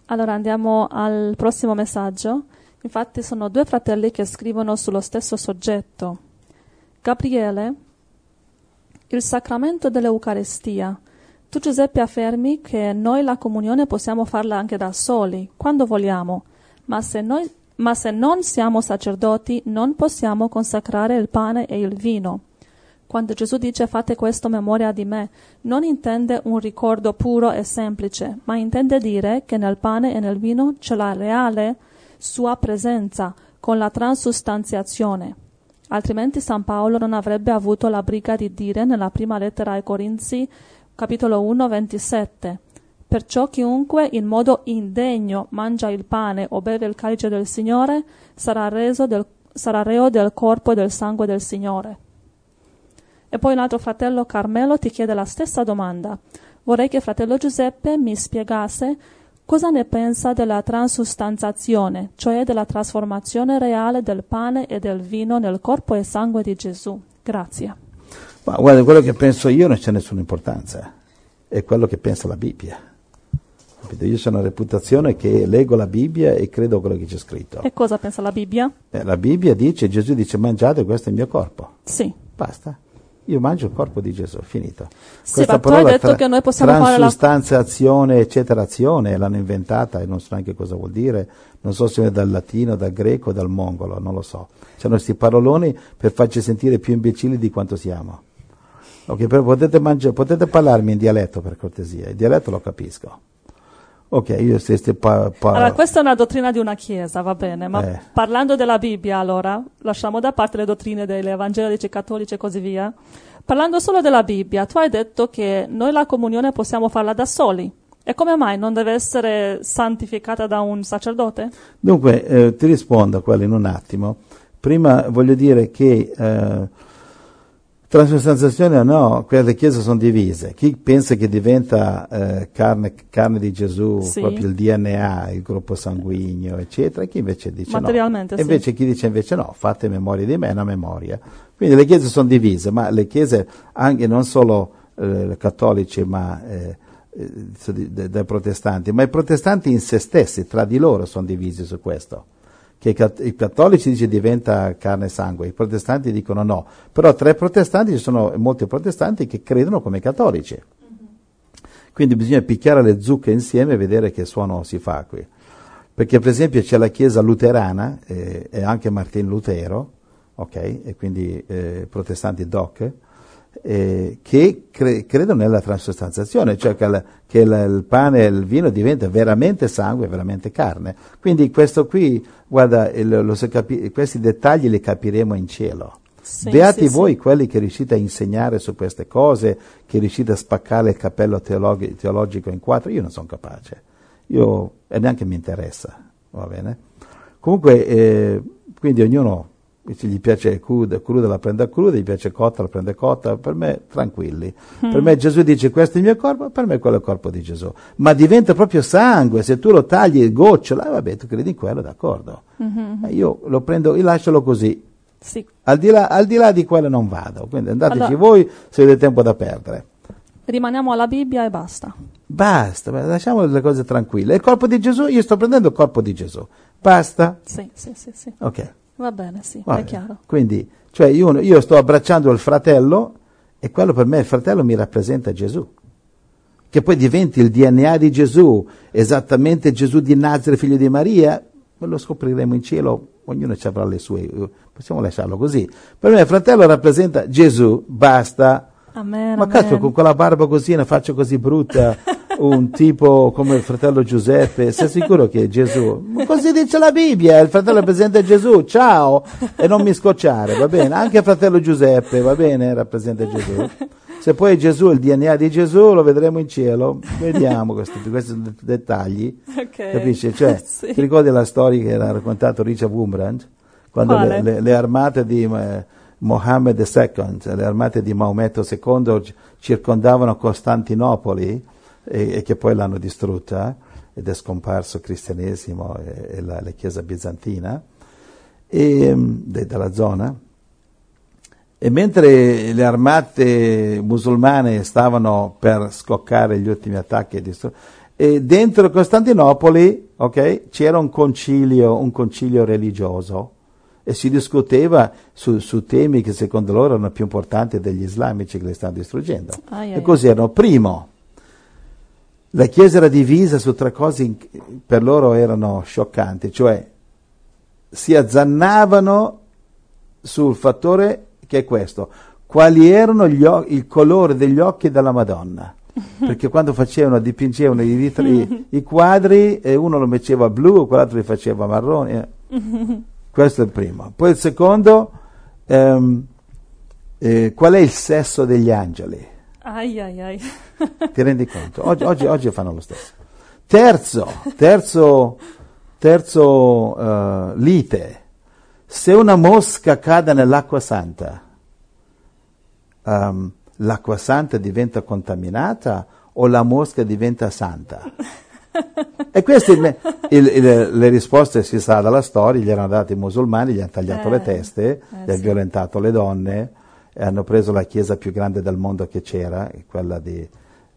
Allora andiamo al prossimo messaggio. Infatti sono due fratelli che scrivono sullo stesso soggetto. Gabriele, il sacramento dell'Eucaristia. Tu Giuseppe affermi che noi la comunione possiamo farla anche da soli, quando vogliamo, ma se non siamo sacerdoti non possiamo consacrare il pane e il vino. Quando Gesù dice fate questo memoria di me, non intende un ricordo puro e semplice, ma intende dire che nel pane e nel vino c'è la reale sua presenza con la transustanziazione. Altrimenti San Paolo non avrebbe avuto la briga di dire nella prima lettera ai Corinzi, capitolo 1, 27, perciò chiunque in modo indegno mangia il pane o beve il calice del Signore sarà reo del corpo e del sangue del Signore. E poi un altro fratello, Carmelo, ti chiede la stessa domanda. Vorrei che fratello Giuseppe mi spiegasse cosa ne pensa della transustanziazione, cioè della trasformazione reale del pane e del vino nel corpo e sangue di Gesù. Grazie. Ma guarda, quello che penso io non c'è nessuna importanza, è quello che pensa la Bibbia. Io ho una reputazione che leggo la Bibbia e credo a quello che c'è scritto. E cosa pensa la Bibbia? La Bibbia dice, Gesù dice mangiate, questo è il mio corpo. Sì. Basta. Io mangio il corpo di Gesù, finito. Sì, ma tu hai detto che noi possiamo fare la transustanziazione, eccetera, azione, l'hanno inventata e non so neanche cosa vuol dire, non so se è dal latino, dal greco, dal mongolo, non lo so. C'hanno questi paroloni per farci sentire più imbecilli di quanto siamo. Ok, però potete parlarmi in dialetto per cortesia, il dialetto lo capisco. Ok, io Allora, questa è una dottrina di una chiesa, va bene, ma parlando della Bibbia, allora, lasciamo da parte le dottrine degli evangelici, cattolici e così via. Parlando solo della Bibbia, tu hai detto che noi la comunione possiamo farla da soli. E come mai non deve essere santificata da un sacerdote? Dunque, ti rispondo a quello in un attimo. Prima voglio dire che transustanziazione no, le chiese sono divise. Chi pensa che diventa carne di Gesù, sì, proprio il DNA, il gruppo sanguigno, eccetera, e chi invece dice materialmente, no. E invece chi dice invece no, fate memoria di me, è una memoria. Quindi le chiese sono divise, ma le chiese anche non solo cattolici, ma dai protestanti, ma i protestanti in se stessi, tra di loro, sono divisi su questo. Che i cattolici dice diventa carne e sangue, i protestanti dicono no, però tra i protestanti ci sono molti protestanti che credono come i cattolici. Quindi bisogna picchiare le zucche insieme e vedere che suono si fa qui. Perché per esempio c'è la chiesa luterana e anche Martin Lutero, ok, e quindi protestanti doc, che credono nella transustanziazione, cioè che il pane e il vino diventa veramente sangue, veramente carne. Quindi questo qui, guarda, questi dettagli li capiremo in cielo. Sì, Beati sì, voi sì, quelli che riuscite a insegnare su queste cose, che riuscite a spaccare il cappello teologico in quattro. Io non sono capace, e neanche mi interessa, va bene? Comunque, quindi ognuno, se gli piace cruda la prende cruda, gli piace cotta la prende cotta, per me tranquilli. Per me Gesù dice questo è il mio corpo, per me quello è il corpo di Gesù. Ma diventa proprio sangue, se tu lo tagli e gocciola, vabbè, tu credi in quello, d'accordo. Io lo prendo, io lascialo così. sì. Al di là di quello non vado, quindi andateci voi se avete tempo da perdere. Rimaniamo alla Bibbia e basta. Basta, lasciamo le cose tranquille. Il corpo di Gesù, io sto prendendo il corpo di Gesù. Basta? Sì. Ok. Va bene, sì, Vabbè. è chiaro. Quindi, cioè io sto abbracciando il fratello e quello per me, il fratello mi rappresenta Gesù. Che poi diventi il DNA di Gesù, esattamente Gesù di Nazareth, figlio di Maria, lo scopriremo in cielo, ognuno ci avrà le sue, possiamo lasciarlo così. Per me il fratello rappresenta Gesù, basta. Amen, Ma cazzo, con quella barba così, una faccia così brutta, un tipo come il fratello Giuseppe, sei sicuro che è Gesù? Ma così dice la Bibbia, il fratello rappresenta Gesù, ciao, e non mi scocciare, va bene? Anche il fratello Giuseppe, va bene, rappresenta Gesù. Se poi è Gesù, il DNA di Gesù, lo vedremo in cielo, vediamo questi dettagli, Okay. capisci? Cioè, Sì. ti ricordi la storia che era raccontato Richard Wurmbrand? Quando le armate di Mohammed II, le armate di Maometto II circondavano Costantinopoli e che poi l'hanno distrutta ed è scomparso il cristianesimo e la chiesa bizantina dalla zona. E mentre le armate musulmane stavano per scoccare gli ultimi attacchi, E dentro Costantinopoli, ok, c'era un concilio religioso e si discuteva su temi che secondo loro erano più importanti degli islamici che li stanno distruggendo. E così erano. Primo, la Chiesa era divisa su 3 cose per loro erano scioccanti, cioè si azzannavano sul fattore che è questo: quali erano il colore degli occhi della Madonna. Perché quando dipingevano i quadri e uno lo metteva blu e quell'altro li faceva marroni. Questo è il primo. Poi il secondo, qual è il sesso degli angeli? Ti rendi conto? Oggi fanno lo stesso. Terzo lite. Se una mosca cade nell'acqua santa, l'acqua santa diventa contaminata o la mosca diventa santa? E queste le risposte si sa dalla storia. Gli erano dati i musulmani, gli hanno tagliato le teste, gli hanno violentato le donne, e hanno preso la chiesa più grande del mondo che c'era, quella di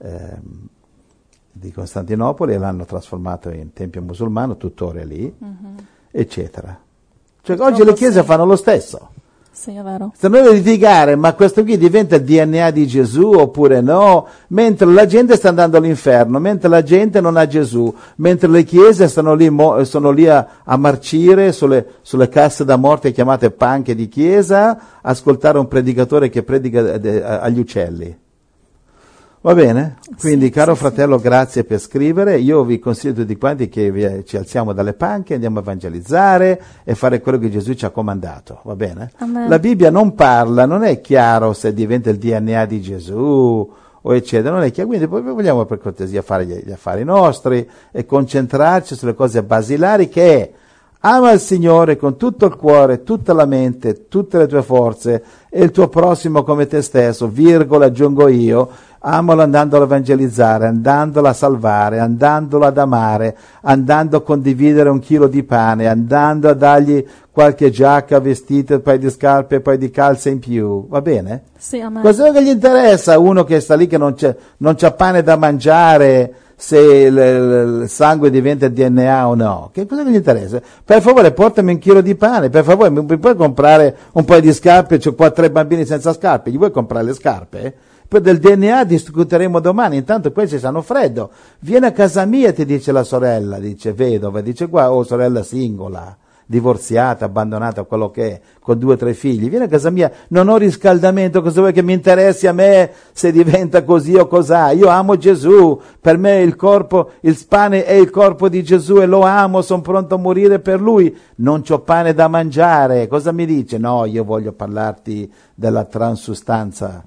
Costantinopoli, e l'hanno trasformato in tempio musulmano, tuttora è lì, eccetera. Cioè, oggi le chiese fanno lo stesso. Sì, è vero. Stanno a litigare, ma questo qui diventa il DNA di Gesù oppure no, mentre la gente sta andando all'inferno, mentre la gente non ha Gesù, mentre le chiese sono lì a marcire sulle casse da morte chiamate panche di chiesa, ascoltare un predicatore che predica agli uccelli. Va bene? Quindi, caro fratello, grazie per scrivere. Io vi consiglio tutti quanti che ci alziamo dalle panche, andiamo a evangelizzare e fare quello che Gesù ci ha comandato. Va bene? Amen. La Bibbia non parla, non è chiaro se diventa il DNA di Gesù o eccetera, non è chiaro. Quindi vogliamo per cortesia fare gli affari nostri e concentrarci sulle cose basilari, che è: ama il Signore con tutto il cuore, tutta la mente, tutte le tue forze, e il tuo prossimo come te stesso, virgola, aggiungo io. Amalo andandolo a evangelizzare, andandolo a salvare, andandolo ad amare, andando a condividere 1 chilo di pane, andando a dargli qualche giacca, vestito, un paio di scarpe, un paio di calze in più. Va bene? Sì, amen. Cosa che gli interessa uno che sta lì che non c'ha pane da mangiare, se il sangue diventa DNA o no? Che cosa gli interessa? Per favore, portami 1 chilo di pane, per favore, mi puoi comprare un paio di scarpe? C'ho qua 3 bambini senza scarpe, gli vuoi comprare le scarpe? Poi del DNA discuteremo domani, intanto questi stanno freddo. Vieni a casa mia, ti dice la sorella, dice vedova, dice qua, sorella singola, divorziata, abbandonata, quello che è, con 2 o 3 figli. Vieni a casa mia, non ho riscaldamento, cosa vuoi che mi interessi a me se diventa così o cos'ha? Io amo Gesù, per me il pane è il corpo di Gesù e lo amo, sono pronto a morire per lui. Non c'ho pane da mangiare, cosa mi dice? No, io voglio parlarti della transustanza.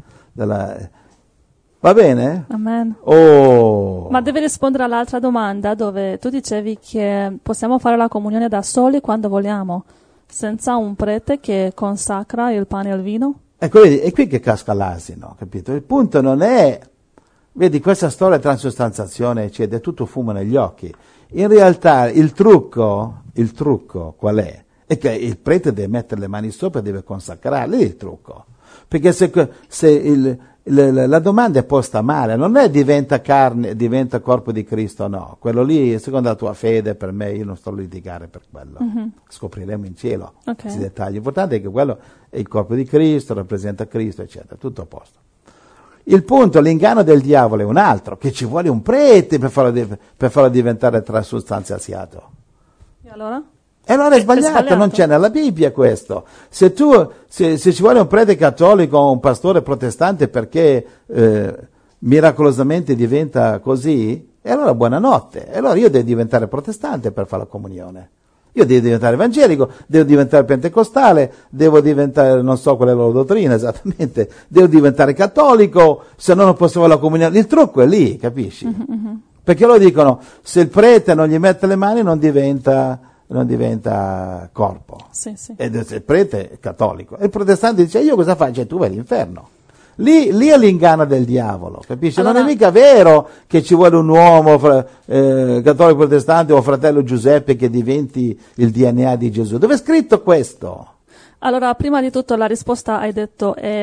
Va bene? Amen. Oh. Ma devi rispondere all'altra domanda, dove tu dicevi che possiamo fare la comunione da soli quando vogliamo, senza un prete che consacra il pane e il vino? Ecco, vedi, è qui che casca l'asino, capito? Il punto non è, vedi, questa storia di transustanzazione, eccetera, è tutto fumo negli occhi. In realtà il trucco qual è? È che il prete deve mettere le mani sopra e deve consacrarle, lì è il trucco. Perché se la domanda è posta male, non è diventa carne, diventa corpo di Cristo, no. Quello lì, secondo la tua fede, per me, io non sto a litigare per quello. Scopriremo in cielo questi dettagli. L'importante è che quello è il corpo di Cristo, rappresenta Cristo, eccetera, tutto a posto. Il punto, l'inganno del diavolo è un altro, che ci vuole un prete per farlo diventare transustanziato. E allora? E allora è sbagliato, non c'è nella Bibbia questo. Se ci vuole un prete cattolico o un pastore protestante perché miracolosamente diventa così, e allora buonanotte. E allora io devo diventare protestante per fare la comunione. Io devo diventare evangelico, devo diventare pentecostale, devo diventare, non so qual è la loro dottrina esattamente, devo diventare cattolico, se no non posso fare la comunione. Il trucco è lì, capisci? Perché loro dicono, se il prete non gli mette le mani non diventa corpo. Sì, sì. Ed il prete è cattolico. E il protestante dice, io cosa faccio? Tu vai all'inferno. Lì è l'inganno del diavolo, capisci? Allora, non è mica vero che ci vuole un uomo cattolico protestante o fratello Giuseppe che diventi il DNA di Gesù. Dove è scritto questo? Allora, prima di tutto la risposta hai detto è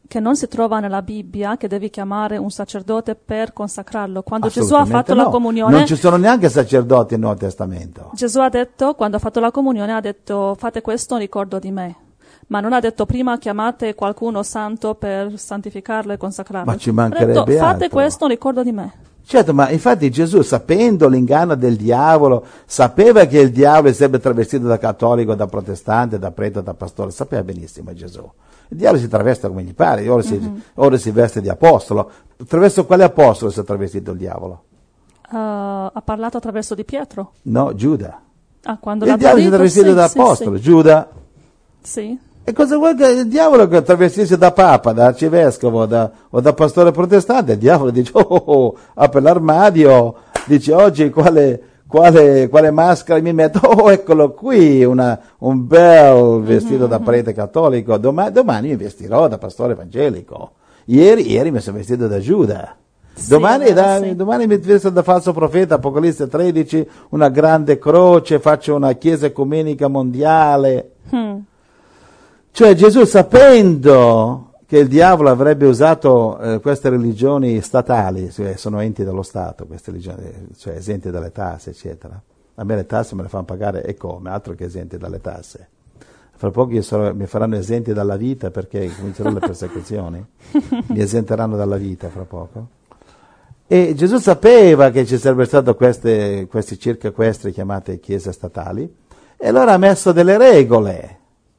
che non si trova nella Bibbia, che devi chiamare un sacerdote per consacrarlo. Quando Gesù ha fatto la comunione, non ci sono neanche sacerdoti nel Nuovo Testamento. Gesù ha detto, quando ha fatto la comunione, ha detto fate questo in ricordo di me. Ma non ha detto prima chiamate qualcuno santo per santificarlo e consacrarlo. Ma ci mancherebbe ha detto, fate altro. questo in ricordo di me. Certo, ma infatti Gesù, sapendo l'inganno del diavolo, sapeva che il diavolo sarebbe travestito da cattolico, da protestante, da prete, da pastore, sapeva benissimo Gesù. Il diavolo si traveste come gli pare, ora si veste di apostolo. Attraverso quale apostolo si è travestito il diavolo? Ha parlato attraverso di Pietro. No, Giuda. Quando Il diavolo si è travestito da apostolo, Giuda. Sì. E cosa vuoi che il diavolo che travestissi da papa, da arcivescovo o da pastore protestante? Il diavolo dice, apre l'armadio, dice oggi quale maschera mi metto? Oh, eccolo qui, un bel vestito da prete cattolico, domani mi vestirò da pastore evangelico. Ieri mi sono vestito da Giuda. Sì, domani mi vesto da falso profeta, Apocalisse 13, una grande croce, faccio una chiesa ecumenica mondiale. Cioè Gesù, sapendo che il diavolo avrebbe usato queste religioni statali, cioè sono enti dello Stato, queste religioni, cioè esenti dalle tasse, eccetera. A me le tasse me le fanno pagare e come, altro che esenti dalle tasse. Fra poco mi faranno esenti dalla vita perché cominceranno le persecuzioni, mi esenteranno dalla vita fra poco. E Gesù sapeva che ci sarebbero state questi circa equestri chiamate chiese statali, e allora ha messo delle regole.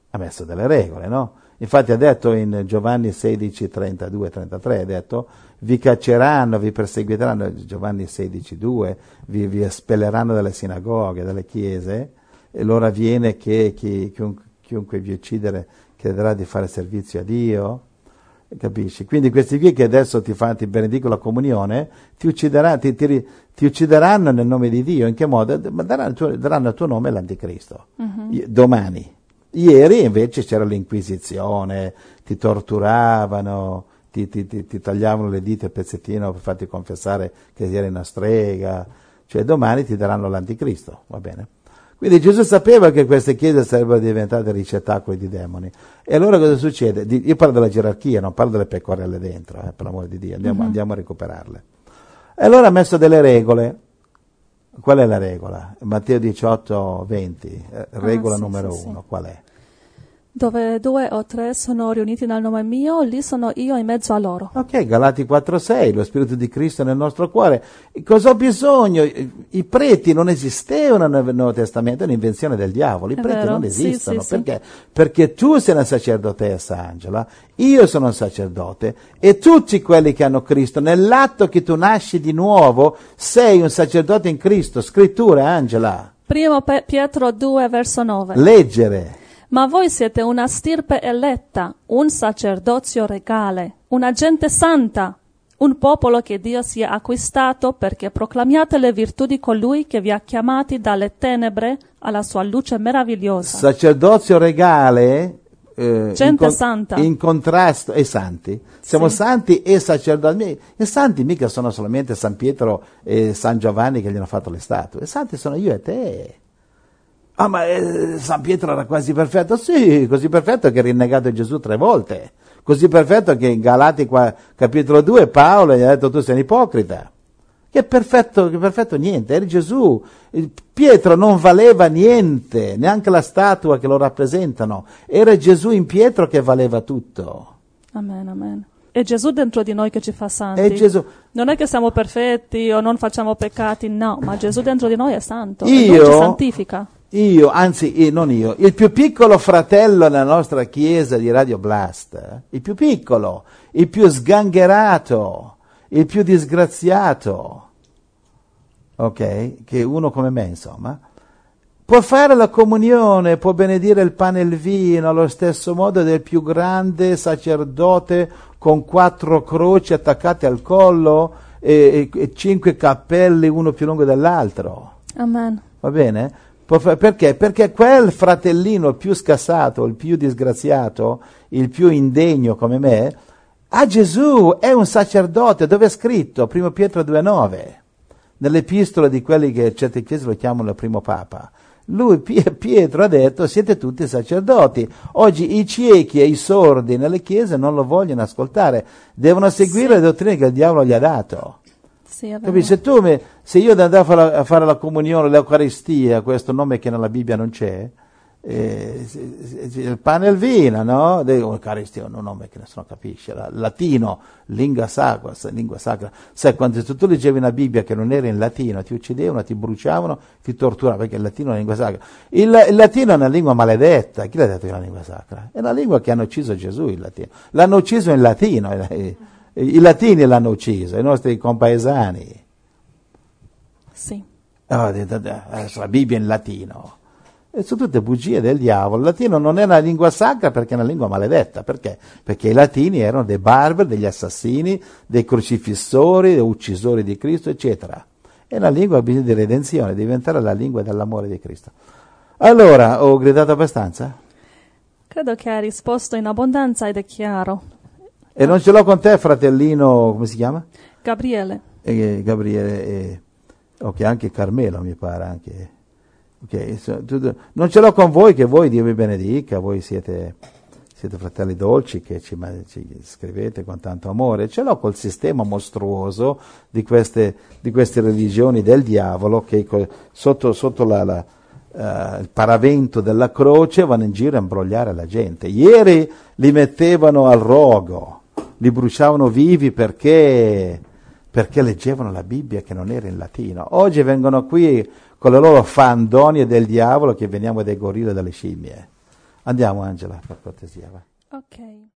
No? Infatti ha detto in Giovanni 16, 32, 33, ha detto, vi cacceranno, vi perseguiteranno, Giovanni 16, 2, vi espelleranno dalle sinagoghe, dalle chiese, e l'ora viene che chiunque vi uccidere chiederà di fare servizio a Dio, capisci? Quindi questi qui che adesso ti benedicono la comunione, ti uccideranno nel nome di Dio. In che modo? Daranno il tuo nome all'anticristo. Domani. Ieri invece c'era l'Inquisizione, ti torturavano, ti tagliavano le dita e pezzettino per farti confessare che eri una strega, cioè domani ti daranno l'anticristo, va bene? Quindi Gesù sapeva che queste chiese sarebbero diventate ricettacoli di demoni. E allora cosa succede? Io parlo della gerarchia, non parlo delle pecorelle dentro, per l'amore di Dio, andiamo a recuperarle. E allora ha messo delle regole. Qual è la regola? Matteo 18, 20, regola numero 1, qual è? Dove 2 o 3 sono riuniti nel nome mio, lì sono io in mezzo a loro. Ok, Galati 4,6, lo Spirito di Cristo nel nostro cuore. Cosa ho bisogno? I preti non esistevano nel Nuovo Testamento, è un'invenzione del diavolo. I preti non esistono. Perché? Perché tu sei una sacerdotessa, Angela, io sono un sacerdote, e tutti quelli che hanno Cristo, nell'atto che tu nasci di nuovo, sei un sacerdote in Cristo. Scrittura, Angela. Primo Pietro 2, verso 9. Leggere. Ma voi siete una stirpe eletta, un sacerdozio regale, una gente santa, un popolo che Dio si è acquistato perché proclamiate le virtù di colui che vi ha chiamati dalle tenebre alla sua luce meravigliosa. Sacerdozio regale, gente santa. In contrasto, e santi. Siamo santi e sacerdoti. E santi mica sono solamente San Pietro e San Giovanni che gli hanno fatto le statue. E santi sono io e te. Ah, ma San Pietro era quasi perfetto? Sì, così perfetto che ha rinnegato Gesù 3 volte. Così perfetto che in Galati capitolo 2 Paolo gli ha detto tu sei un ipocrita. Che perfetto niente, eri Gesù. Pietro non valeva niente, neanche la statua che lo rappresentano. Era Gesù in Pietro che valeva tutto. Amen, amen. È Gesù dentro di noi che ci fa santi. È Gesù. Non è che siamo perfetti o non facciamo peccati, no, ma Gesù dentro di noi è santo. E lui ci santifica. Il più piccolo fratello nella nostra chiesa di Radio Blast, il più piccolo, il più sgangherato, il più disgraziato, ok? Che uno come me, insomma, può fare la comunione, può benedire il pane e il vino allo stesso modo del più grande sacerdote con 4 croci attaccate al collo e 5 cappelli, uno più lungo dell'altro. Amen. Va bene? Perché? Perché quel fratellino più scassato, il più disgraziato, il più indegno come me, a Gesù è un sacerdote, dove è scritto? 1 Pietro 2,9, nell'epistola di quelli che certe chiese lo chiamano il primo papa. Pietro ha detto: siete tutti sacerdoti. Oggi i ciechi e i sordi nelle chiese non lo vogliono ascoltare, devono seguire le dottrine che il diavolo gli ha dato. Sì, è vero. Capisci? Se io andavo a fare la comunione, l'Eucaristia, questo nome che nella Bibbia non c'è, il pane e il vino, no? L'Eucaristia è un nome che nessuno capisce, latino, lingua sacra. Sai, quando tu leggevi una Bibbia che non era in latino, ti uccidevano, ti bruciavano, ti torturavano, perché il latino è una lingua sacra. Il latino è una lingua maledetta. Chi l'ha detto che è una lingua sacra? È una lingua che hanno ucciso Gesù, il latino. L'hanno ucciso in latino, i latini l'hanno ucciso, i nostri compaesani. Sì. Adesso la Bibbia in latino. E sono tutte bugie del diavolo. Il latino non è una lingua sacra perché è una lingua maledetta. Perché? Perché i latini erano dei barbari, degli assassini, dei crocifissori, dei uccisori di Cristo, eccetera. È una lingua bisogno di redenzione, diventare la lingua dell'amore di Cristo. Allora, ho gridato abbastanza? Credo che hai risposto in abbondanza ed è chiaro. E non ce l'ho con te, fratellino, come si chiama? Gabriele. Gabriele, ok, anche Carmelo mi pare, anche. Okay, non ce l'ho con voi, che voi Dio vi benedica, voi siete fratelli dolci che ci scrivete con tanto amore. Ce l'ho col sistema mostruoso di queste religioni del diavolo che sotto il paravento della croce vanno in giro a imbrogliare la gente. Ieri li mettevano al rogo, li bruciavano vivi perché leggevano la Bibbia che non era in latino. Oggi vengono qui con le loro fandonie del diavolo che veniamo dai gorilla e dalle scimmie. Andiamo, Angela, per cortesia. Va. Ok.